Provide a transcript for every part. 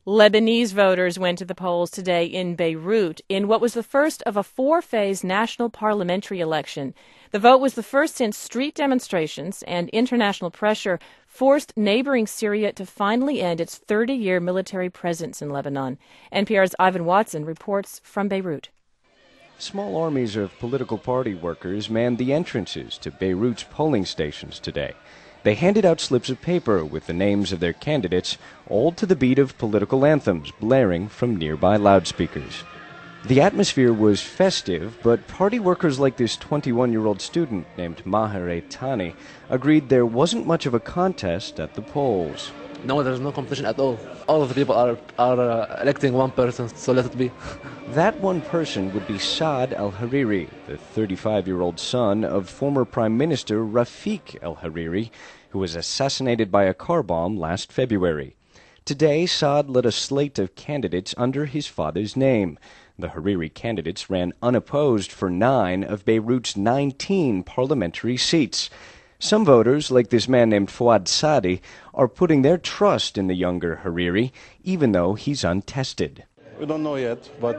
Lebanese voters went to the polls today in Beirut in what was the first of a four-phase national parliamentary election. The vote was the first since street demonstrations and international pressure forced neighboring Syria to finally end its 30-year military presence in Lebanon. NPR's Ivan Watson reports from Beirut. Small armies of political party workers manned the entrances to Beirut's polling stations today. They handed out slips of paper with the names of their candidates, all to the beat of political anthems blaring from nearby loudspeakers. The atmosphere was festive, but party workers like this 21-year-old student named Maher Tani agreed there wasn't much of a contest at the polls. No, there's no competition at all. All of the people are electing one person, so let it be. That one person would be Saad al-Hariri, the 35-year-old son of former Prime Minister Rafiq al-Hariri, who was assassinated by a car bomb last February. Today, Saad led a slate of candidates under his father's name. The Hariri candidates ran unopposed for 9 of Beirut's 19 parliamentary seats. Some voters, like this man named Fouad Sadi, are putting their trust in the younger Hariri, even though he's untested. We don't know yet, but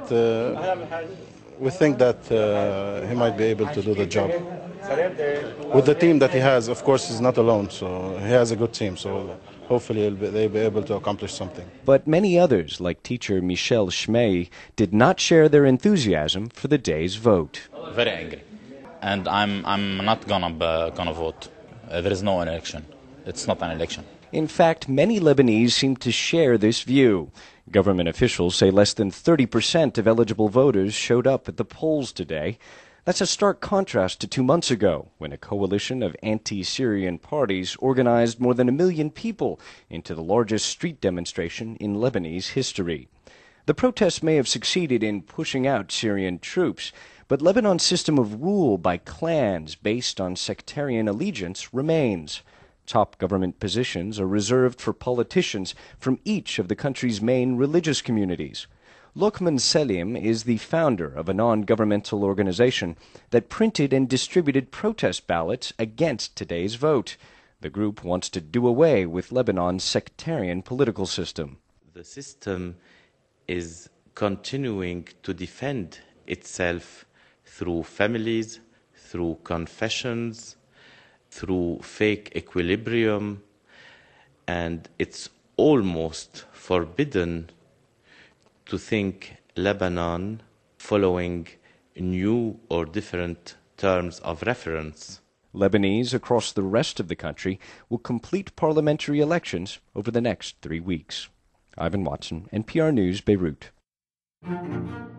we think that he might be able to do the job. With the team that he has, of course, he's not alone, so he has a good team, so hopefully they'll be able to accomplish something. But many others, like teacher Michel Shmei, did not share their enthusiasm for the day's vote. Very angry. And I'm not gonna vote. There is no election. It's not an election. In fact, many Lebanese seem to share this view. Government officials say less than 30% of eligible voters showed up at the polls today. That's a stark contrast to 2 months ago, when a coalition of anti-Syrian parties organized more than 1 million people into the largest street demonstration in Lebanese history. The protests may have succeeded in pushing out Syrian troops, but Lebanon's system of rule by clans based on sectarian allegiance remains. Top government positions are reserved for politicians from each of the country's main religious communities. Lokman Selim is the founder of a non-governmental organization that printed and distributed protest ballots against today's vote. The group wants to do away with Lebanon's sectarian political system. The system is continuing to defend itself through families, through confessions, through fake equilibrium, and it's almost forbidden to think Lebanon following new or different terms of reference. Lebanese across the rest of the country will complete parliamentary elections over the next 3 weeks. Ivan Watson, NPR News, Beirut.